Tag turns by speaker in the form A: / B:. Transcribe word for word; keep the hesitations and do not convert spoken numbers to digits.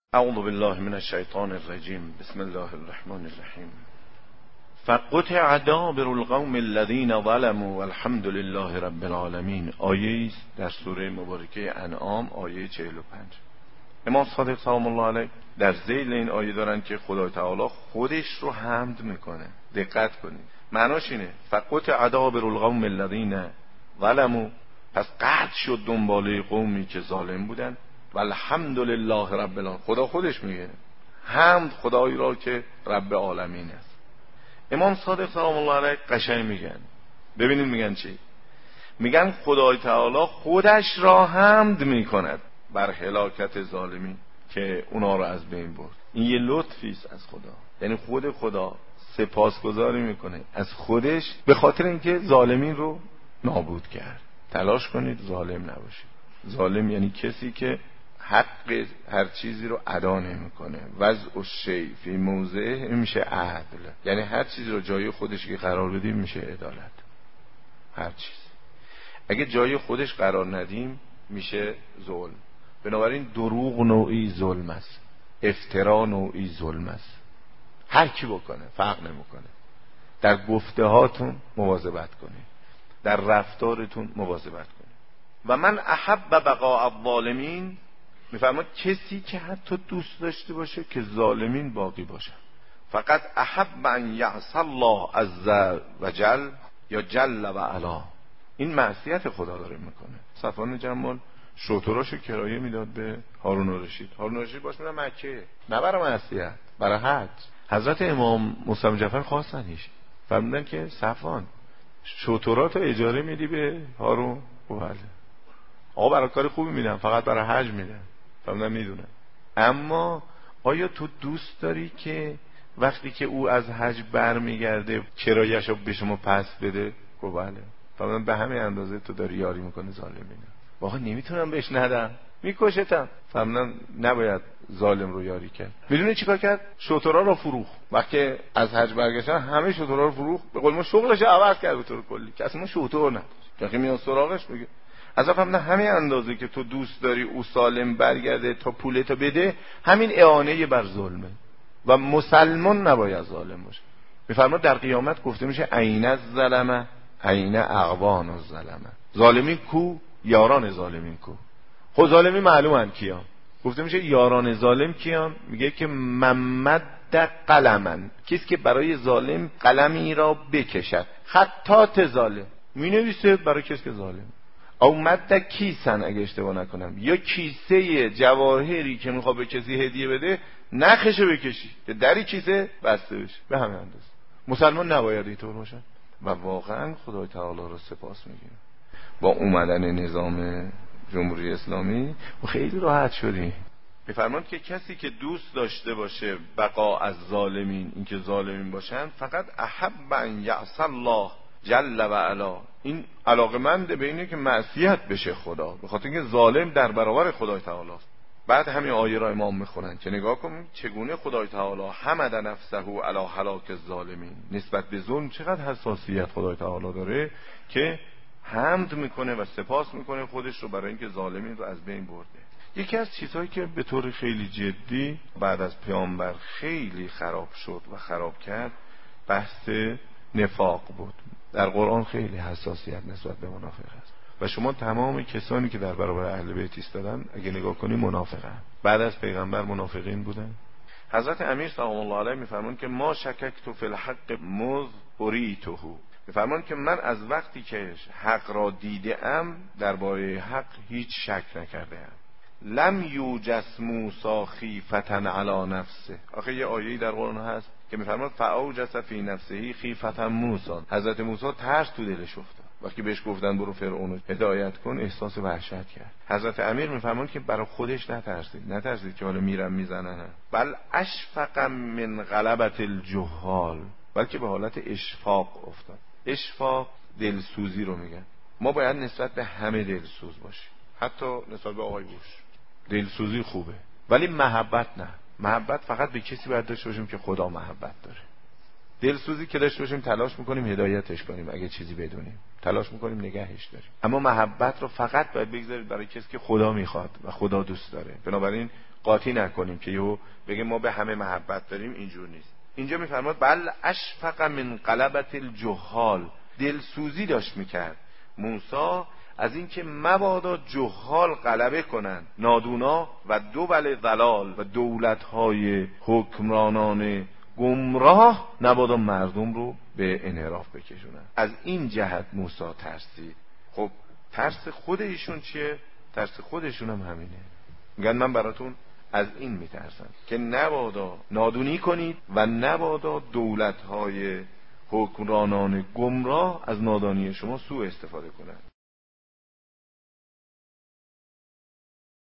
A: اعوذ بالله من الشیطان الرجیم. بسم الله الرحمن الرحیم. فقطع دابر القوم الذین ظلموا والحمد لله رب العالمین. آیه است در سوره مبارکه انعام، آیه چهل و پنج. امام صادق سلام الله علیه در ذیل این آیه دارن که خدای تعالی خودش رو حمد میکنه. دقت کنید، معناش اینه فقطع دابر القوم الذین ظلموا، پس قطع شد دنباله قومی که ظالم بودن. والحمد لله رب العالمین، خدا خودش میگه حمد خدایی را که رب العالمین است. امام صادق سلام الله علیه قشنگ میگن، ببینید میگن چی؟ میگن خدای تعالی خودش را حمد میکند بر هلاکت ظالمین که اونا رو از بین برد. این یه لطفی است از خدا، یعنی خود خدا سپاسگزاری میکنه از خودش به خاطر اینکه ظالمین رو نابود کرد. تلاش کنید ظالم نباشید. ظالم یعنی کسی که حق هر چیزی رو ادا نمیکنه. وضع الشیء فی موضعه میشه عدل، یعنی هر چیزی رو جای خودش که قرار بدیم میشه عدالت. هر چیز اگه جای خودش قرار ندیم میشه ظلم. بنابراین دروغ نوعی ظلم است، افترا نوعی ظلم است. هر کی بکنه فرق نمیکنه. در گفته هاتون مواظبت کنید، در رفتارتون مواظبت کنید. و من احب بقاء الظالمین، میفرماد کسی که حتی دوست داشته باشه که ظالمین باقی باشن، فقط احب ان یعصی الله عز وجل یا جل و علا. این معصیت خدا داره میکنه. صفوان جمال شتراشو کرایه میداد به هارون الرشید. هارون الرشید باش میره مکه، نه برای معصیت، برای حج. حضرت امام موسی جعفر خواستنش، فرمودن که صفوان شتراتو اجاره میدی به هارون؟ بله. آقا برای کار خوبی میدم، فقط برای حج میدم. فرمودن میدونم، اما آیا تو دوست داری که وقتی که او از حج برمیگرده کرایه‌شو به شما پس بده؟ گفت بله. فرمودن به همین اندازه تو داری یاری میکنه ظالمین. واقعا نمیتونم بهش ندم، میکشتم. فرمودن نباید ظالم رو یاری کرد. میدونی چیکار کرد؟ شترا رو فروخت. وقتی از حج برگشتن همه شترا رو فروخت. به قول ما شغلش عوض کرد به طور کلی، که اصلا شتر نداشت. که میاد سراغش بگه از افهمنا همین اندازه که تو دوست داری او سالم برگرده تا پولتو بده، همین اعانه بر ظلمه و مسلمان نباید ظالم باشه. میفرماد در قیامت گفته میشه عین الظلمه عین اقوان الظلمه. ظالمین کو؟ یاران ظالمین کو. خود ظالمی معلومن کیان. گفته میشه یاران ظالم کیان؟ میگه که ممد قلمن، کسی که برای ظالم قلمی را بکشد، خطات ظالم مینویسه برای کسی که ظالم. او مد کیسن، اگه اشتباه نکنم، یا کیسه جواهری که میخواد به کسی هدیه بده نخشه بکشی که دری کیسه بسته بشه. به همین اندازه مسلمان نباید اینطور باشن. و واقعا خدای تعالی رو سپاس میگیم با اومدن نظام جمهوری اسلامی و خیلی راحت شدیم. میفرماند که کسی که دوست داشته باشه بقا از ظالمین، اینکه ظالمین باشن، فقط احب ان یعصی الله جل و علا، این علاقمند به اینه که معصیت بشه خدا، به خاطر اینکه ظالم در برابر خدای تعالی است. بعد همین آیه را امام میخونن که نگاه کن چگونه خدای تعالی حمد نفسه علی هلاک الظالمین. نسبت به ظلم چقدر حساسیت خدای تعالی داره که حمد میکنه و سپاس میکنه خودش رو برای اینکه ظالمین رو از بین برده. یکی از چیزهایی که به طور خیلی جدی بعد از پیامبر خیلی خراب شد و خراب کرد بحث نفاق بود. در قرآن خیلی حساسیت نسبت به منافق است و شما تمام کسانی که در برابر اهل بیت ایستادن اگه نگاه کنی منافقن. بعد از پیغمبر منافقین بودن. حضرت امیر سلام الله علیه میفرمان که ما شککت فی الحق مذ اریته، میفرمان که من از وقتی که حق را دیده ام درباره حق هیچ شک نکرده ام. لم یوجس موسی خیفة علی نفسه. آخه یه آیه‌ای در قرآن هست که میفرماد فاوجس فی نفسه خیفة موسی. حضرت موسی ترس تو دلش افتاد وقتی بهش گفتن برو فرعون رو هدایت کن، احساس وحشت کرد. حضرت امیر میفرماد که برای خودش نترسید، نترسید که حالا میرم میزنن، بل اشفق من غلبة الجهال، بلکه به حالت اشفاق افتاد. اشفاق دلسوزی رو میگن. ما باید نسبت به همه دلسوز باشیم، حتی نسبت به آقای بوش. دلسوزی خوبه ولی محبت نه. محبت فقط به کسی باید داشته باشیم که خدا محبت داره. دلسوزی که داشته باشیم تلاش میکنیم هدایتش کنیم، اگه چیزی بدونیم تلاش میکنیم نگهش داریم. اما محبت رو فقط باید بگذارید برای کسی که خدا میخواد و خدا دوست داره. بنابراین قاطی نکنیم که یهو بگیم ما به همه محبت داریم، اینجور نیست. اینجا میفرماد بل اشفق من غلبة الجهال، دلسوزی داشت میکرد موسی از اینکه مبادا جهال غلبه کنن، نادونا و دول ضلال و دولت‌های حکمرانان گمراه نبادا مردم رو به انحراف بکشونن. از این جهت موسی ترسید. خب ترس خود ایشون چیه؟ ترس خودشون هم همینه. میگن من براتون از این میترسم که نبادا نادونی کنید و نبادا دولت‌های حکمرانان گمراه از نادانی شما سوء استفاده کنند.